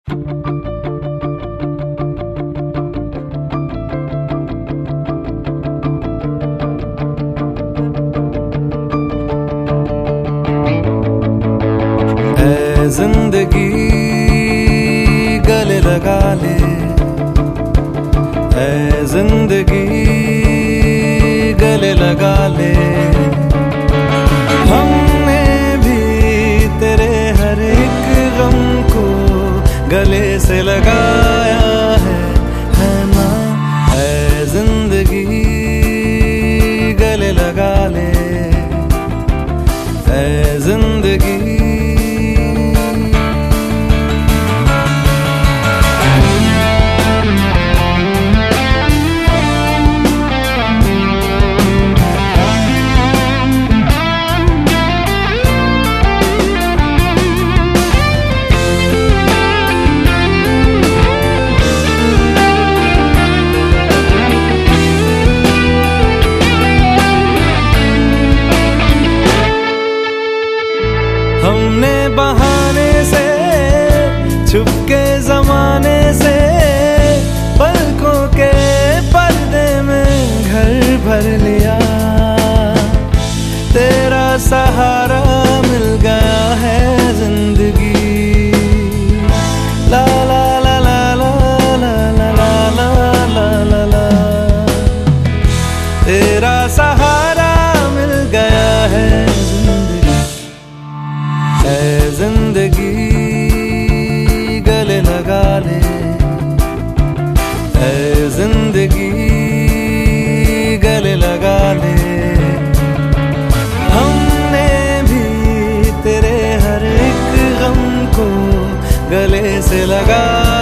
जिंदगी गले लगा ले, ऐ जिंदगी गले लगा ले। हमने भी तेरे हर एक गम को गले से लगाया है ना। ऐ जिंदगी गले लगा ले, ऐ जिंदगी। हमने बहाने से छुपके जमाने से पलकों के पर्दे में घर भर लिया। तेरा सहारा मिल गया है जिंदगी। ला ला ला ला ला ला ला ला ला ला ला। तेरा सहारा मिल गया है ऐ जिंदगी गले लगा ले, ऐ जिंदगी गले लगा ले। हमने भी तेरे हर एक गम को गले से लगा